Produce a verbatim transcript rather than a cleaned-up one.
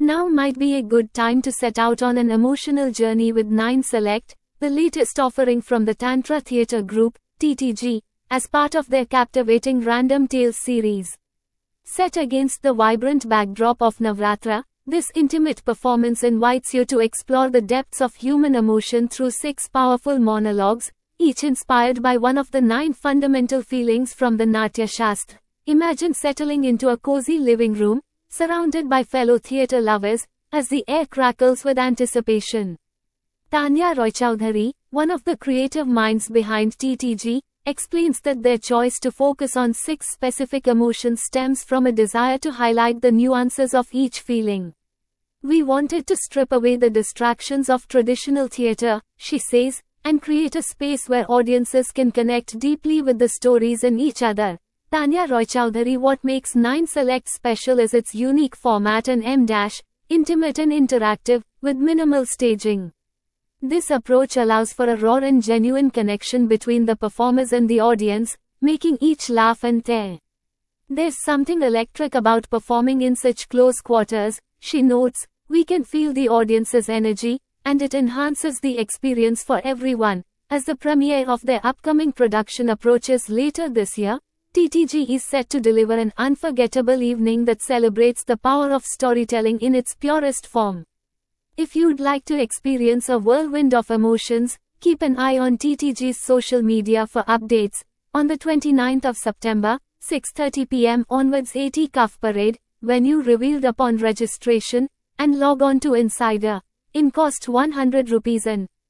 Now might be a good time to set out on an emotional journey with Nine Select, the latest offering from the Tantra Theatre Group, T T G, as part of their captivating Random Tales series. Set against the vibrant backdrop of Navratra, this intimate performance invites you to explore the depths of human emotion through six powerful monologues, each inspired by one of the nine fundamental feelings from the Natya Shastra. Imagine settling into a cozy living room, surrounded by fellow theatre lovers, as the air crackles with anticipation. Tanya Roychowdhury, one of the creative minds behind T T G, explains that their choice to focus on six specific emotions stems from a desire to highlight the nuances of each feeling. We wanted to strip away the distractions of traditional theatre, she says, and create a space where audiences can connect deeply with the stories in each other. Tanya Roychowdhury: what makes Nine Select special is its unique format and M-intimate and interactive, with minimal staging. This approach allows for a raw and genuine connection between the performers and the audience, making each laugh and tear. There's something electric about performing in such close quarters, she notes. We can feel the audience's energy, and it enhances the experience for everyone. As the premiere of their upcoming production approaches later this year, T T G is set to deliver an unforgettable evening that celebrates the power of storytelling in its purest form. If you'd like to experience a whirlwind of emotions, keep an eye on T T G's social media for updates. On the twenty-ninth of September, six thirty p m onwards, eighty Cuff Parade, venue revealed upon registration, and log on to Insider. In cost one hundred rupees and